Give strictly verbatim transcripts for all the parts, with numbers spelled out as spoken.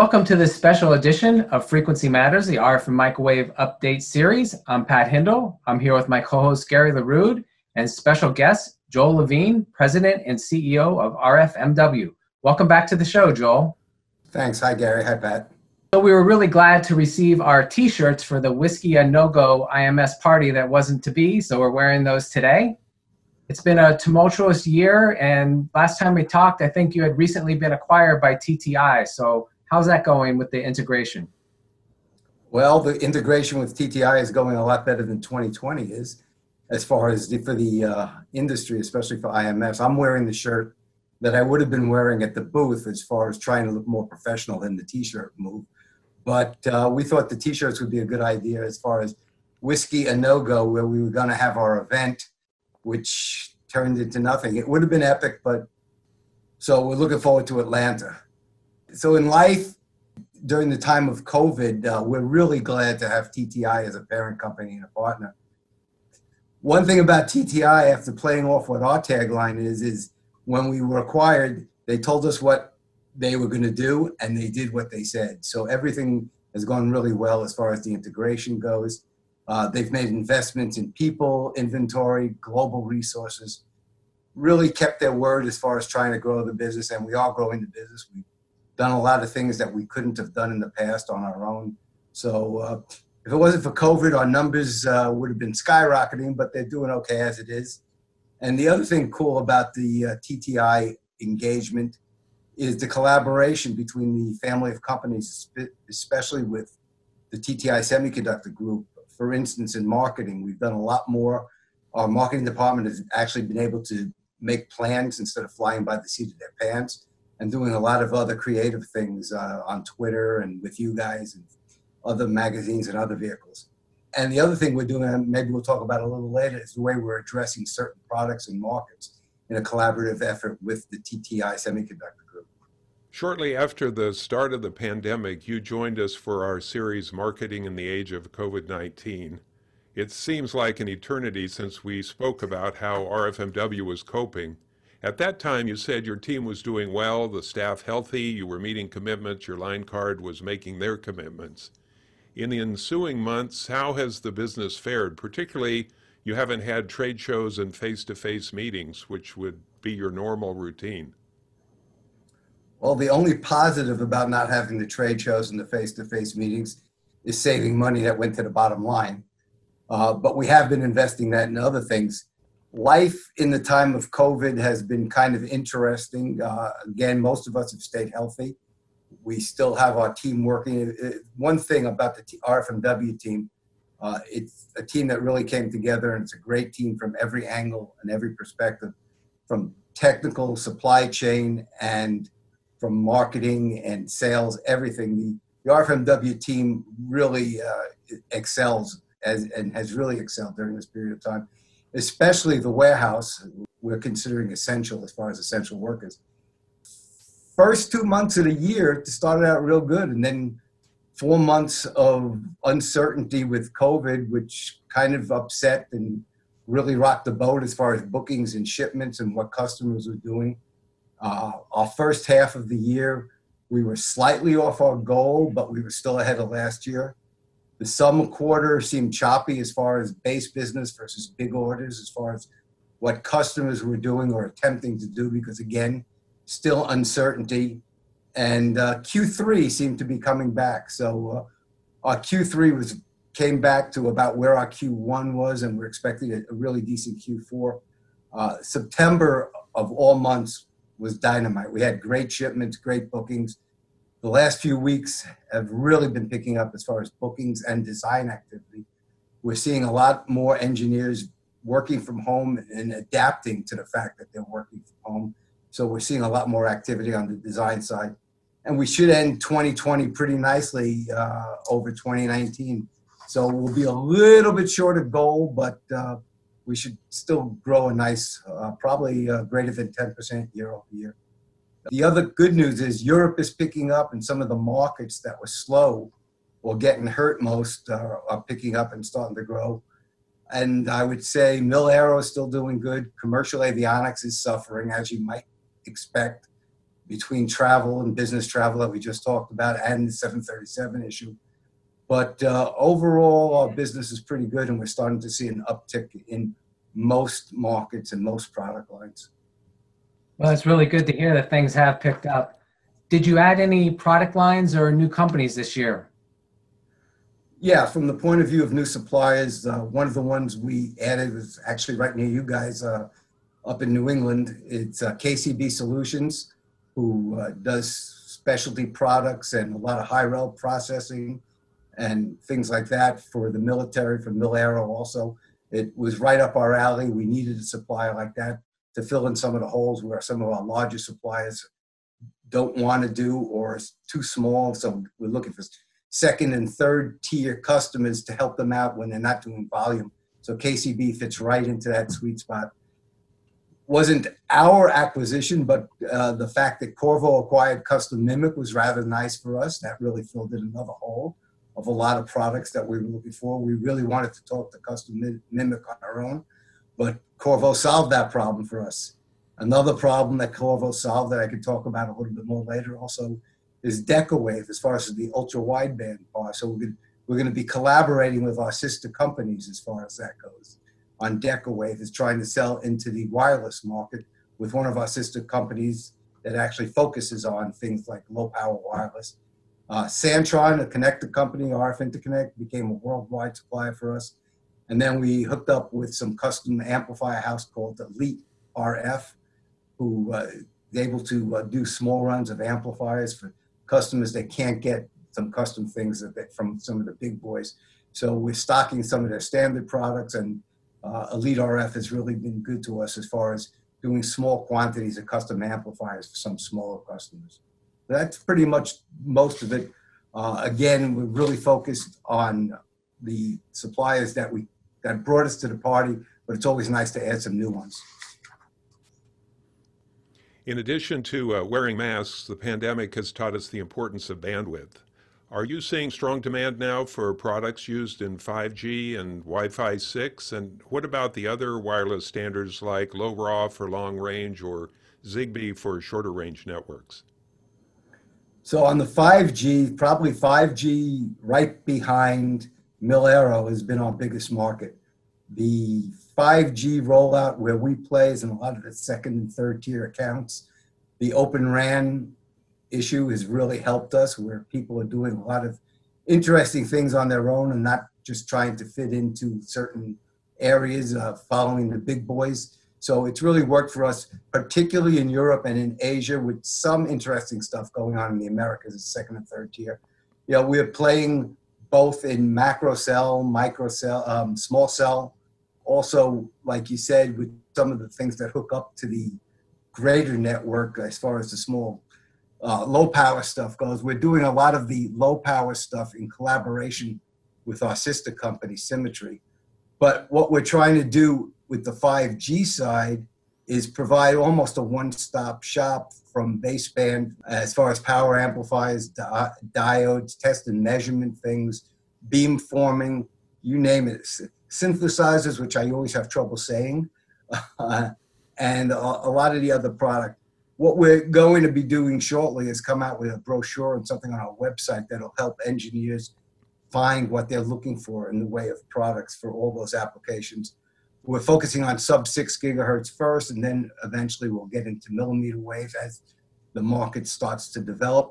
Welcome to this special edition of Frequency Matters, the R F and Microwave Update Series. I'm Pat Hindle. I'm here with my co-host Gary LaRude and special guest Joel Levine, President and C E O of R F M W. Welcome back to the show, Joel. Thanks. Hi, Gary. Hi, Pat. So we were really glad to receive our t-shirts for the Whiskey a No-Go I M S party that wasn't to be, so we're wearing those today. It's been a tumultuous year, and last time we talked, I think you had recently been acquired by T T I. So how's that going with the integration? Well, the integration with T T I is going a lot better than twenty twenty is, as far as the, for the uh, industry, especially for I M S. I'm wearing the shirt that I would have been wearing at the booth as far as trying to look more professional than the t-shirt move. But uh, we thought the t-shirts would be a good idea as far as Whiskey a No-Go, where we were going to have our event, which turned into nothing. It would have been epic, but so we're looking forward to Atlanta. So in life, during the time of COVID, uh, we're really glad to have T T I as a parent company and a partner. One thing about T T I, after playing off what our tagline is, is when we were acquired, they told us what they were going to do, and they did what they said. So everything has gone really well as far as the integration goes. Uh, they've made investments in people, inventory, global resources, really kept their word as far as trying to grow the business, and we are growing the business. We've done a lot of things that we couldn't have done in the past on our own. So uh, if it wasn't for COVID, our numbers uh, would have been skyrocketing, but they're doing okay as it is. And the other thing cool about the uh, T T I engagement is the collaboration between the family of companies, especially with the T T I Semiconductor Group. For instance, in marketing, we've done a lot more. Our marketing department has actually been able to make plans instead of flying by the seat of their pants, and doing a lot of other creative things uh, on Twitter and with you guys and other magazines and other vehicles. And the other thing we're doing, and maybe we'll talk about a little later, is the way we're addressing certain products and markets in a collaborative effort with the T T I Semiconductor Group. Shortly after the start of the pandemic, you joined us for our series, Marketing in the Age of COVID nineteen. It seems like an eternity since we spoke about how R F M W was coping. At that time, you said your team was doing well, the staff healthy, you were meeting commitments, your line card was making their commitments. In the ensuing months, how has the business fared? Particularly, you haven't had trade shows and face-to-face meetings, which would be your normal routine. Well, the only positive about not having the trade shows and the face-to-face meetings is saving money that went to the bottom line. Uh, but we have been investing that in other things. Life in the time of COVID has been kind of interesting. Uh, again, most of us have stayed healthy. We still have our team working. One thing about the R F M W team, uh, it's a team that really came together, and it's a great team from every angle and every perspective, from technical, supply chain, and from marketing and sales, everything. The, the R F M W team really uh, excels as, and has really excelled during this period of time, especially the warehouse. We're considering essential as far as essential workers. First two months of the year started out real good, and then four months of uncertainty with COVID, which kind of upset and really rocked the boat as far as bookings and shipments and what customers were doing. Uh, our first half of the year, we were slightly off our goal, but we were still ahead of last year. The summer quarter seemed choppy as far as base business versus big orders, as far as what customers were doing or attempting to do, because again, still uncertainty. And uh, Q three seemed to be coming back. So uh, our Q three was came back to about where our Q one was, and we're expecting a, a really decent Q four. Uh, September of all months was dynamite. We had great shipments, great bookings. The last few weeks have really been picking up as far as bookings and design activity. We're seeing a lot more engineers working from home and adapting to the fact that they're working from home. So we're seeing a lot more activity on the design side. And we should end twenty twenty pretty nicely uh, over twenty nineteen. So we'll be a little bit short of goal, but uh, we should still grow a nice, uh, probably uh, greater than ten percent year over year. The other good news is Europe is picking up, and some of the markets that were slow or getting hurt most uh, are picking up and starting to grow. And I would say Mil Aero is still doing good. Commercial avionics is suffering, as you might expect. between travel and business travel that we just talked about and the seven thirty-seven issue. But uh, overall, our business is pretty good, and we're starting to see an uptick in most markets and most product lines. Well, it's really good to hear that things have picked up. Did you add any product lines or new companies this year? Yeah, from the point of view of new suppliers, uh, one of the ones we added was actually right near you guys uh, up in New England. It's uh, K C B Solutions, who uh, does specialty products and a lot of high-rel processing and things like that for the military, for Mil-Aero also. It was right up our alley. We needed a supplier like that to fill in some of the holes where some of our larger suppliers don't want to do or is too small. So we're looking for second and third tier customers to help them out when they're not doing volume. So K C B fits right into that sweet spot. Wasn't our acquisition, but uh, the fact that Qorvo acquired Custom MMIC was rather nice for us. That really filled in another hole of a lot of products that we were looking for. We really wanted to talk to Custom MMIC on our own, but Qorvo solved that problem for us. Another problem that Qorvo solved that I could talk about a little bit more later also is Decawave as far as the ultra wideband part. So we're going we're to be collaborating with our sister companies as far as that goes. On Decawave is trying to sell into the wireless market with one of our sister companies that actually focuses on things like low power wireless. Uh, Santron, a connector company, R F Interconnect, became a worldwide supplier for us. And then we hooked up with some custom amplifier house called Elite R F, who uh, is able to uh, do small runs of amplifiers for customers that can't get some custom things from some of the big boys. So we're stocking some of their standard products, and uh, Elite R F has really been good to us as far as doing small quantities of custom amplifiers for some smaller customers. That's pretty much most of it. Uh, again, we're really focused on the suppliers that we that brought us to the party, but it's always nice to add some new ones. In addition to uh, wearing masks, the pandemic has taught us the importance of bandwidth. Are you seeing strong demand now for products used in five G and Wi-Fi six? And what about the other wireless standards like LoRa for long range or Zigbee for shorter range networks? So on the five G, probably five G right behind Mil-Aero has been our biggest market. The five G rollout where we play is in a lot of the second and third tier accounts. The Open R A N issue has really helped us, where people are doing a lot of interesting things on their own and not just trying to fit into certain areas, uh, following the big boys. So it's really worked for us, particularly in Europe and in Asia, with some interesting stuff going on in the Americas, the second and third tier. You know, we're playing both in macro cell, micro cell, um, small cell. Also, like you said, with some of the things that hook up to the greater network as far as the small, uh, low power stuff goes. We're doing a lot of the low power stuff in collaboration with our sister company, Symmetry. But what we're trying to do with the five G side is provide almost a one-stop shop from baseband as far as power amplifiers, di diodes, test and measurement things, beam forming, you name it, synthesizers, which I always have trouble saying, uh, and a, a lot of the other product. What we're going to be doing shortly is come out with a brochure and something on our website that'll help engineers find what they're looking for in the way of products for all those applications. We're focusing on sub six gigahertz first, and then eventually we'll get into millimeter wave as the market starts to develop.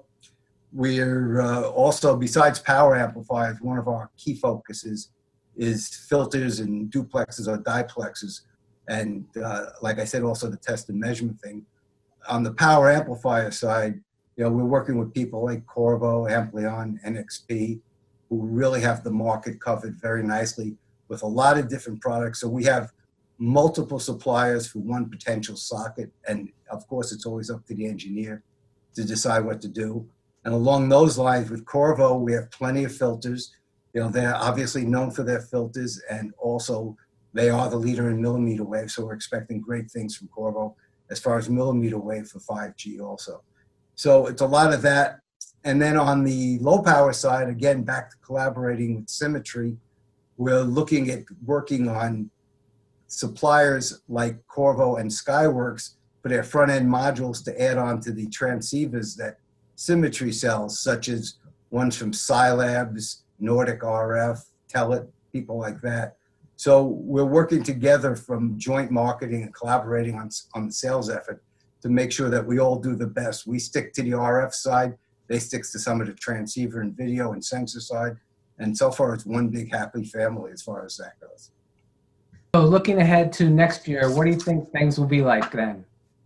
We're uh, also, besides power amplifiers, one of our key focuses is filters and duplexes or diplexes. And uh, like I said, also the test and measurement thing. On the power amplifier side, you know, we're working with people like Qorvo, Amplion, N X P, who really have the market covered very nicely with a lot of different products. So we have multiple suppliers for one potential socket. And of course, it's always up to the engineer to decide what to do. And along those lines with Qorvo, we have plenty of filters. You know, they're obviously known for their filters, and also they are the leader in millimeter wave. So we're expecting great things from Qorvo as far as millimeter wave for five G also. So it's a lot of that. And then on the low power side, again, back to collaborating with Symmetry, we're looking at working on suppliers like Qorvo and Skyworks for their front-end modules to add on to the transceivers that Symmetry sells, such as ones from Scilabs, Nordic R F, Telit, people like that. So we're working together from joint marketing and collaborating on, on the sales effort to make sure that we all do the best. We stick to the R F side, they stick to some of the transceiver and video and sensor side. And so far, it's one big happy family as far as that goes. So looking ahead to next year, what do you think things will be like then?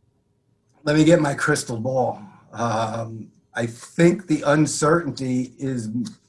Let me get my crystal ball. Um, I think the uncertainty is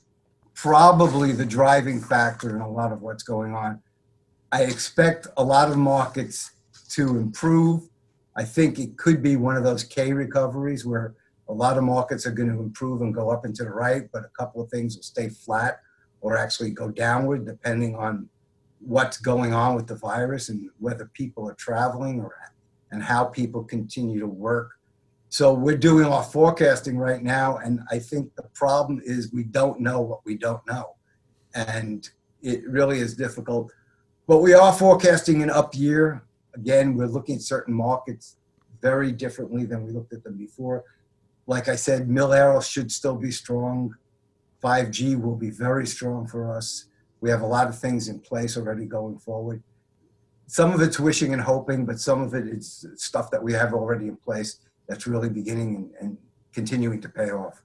probably the driving factor in a lot of what's going on. I expect a lot of markets to improve. I think it could be one of those K recoveries where a lot of markets are going to improve and go up and to the right, but a couple of things will stay flat or actually go downward depending on what's going on with the virus and whether people are traveling or and how people continue to work. So we're doing our forecasting right now, and I think the problem is we don't know what we don't know. And it really is difficult. But we are forecasting an up year. Again, we're looking at certain markets very differently than we looked at them before. Like I said, Mil-Aero should still be strong. five G will be very strong for us. We have a lot of things in place already going forward. Some of it's wishing and hoping, but some of it is stuff that we have already in place that's really beginning and, and continuing to pay off.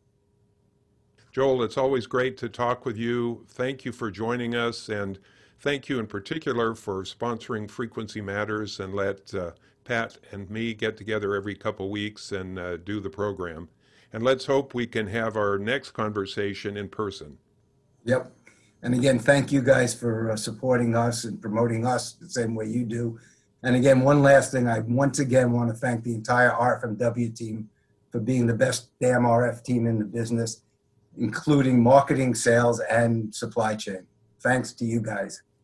Joel, it's always great to talk with you. Thank you for joining us, and thank you in particular for sponsoring Frequency Matters and let uh, Pat and me get together every couple weeks and uh, do the program. And let's hope we can have our next conversation in person. Yep. And again, thank you guys for uh, supporting us and promoting us the same way you do. And again, one last thing, I once again want to thank the entire R F M W team for being the best damn R F team in the business, including marketing, sales, and supply chain. Thanks to you guys.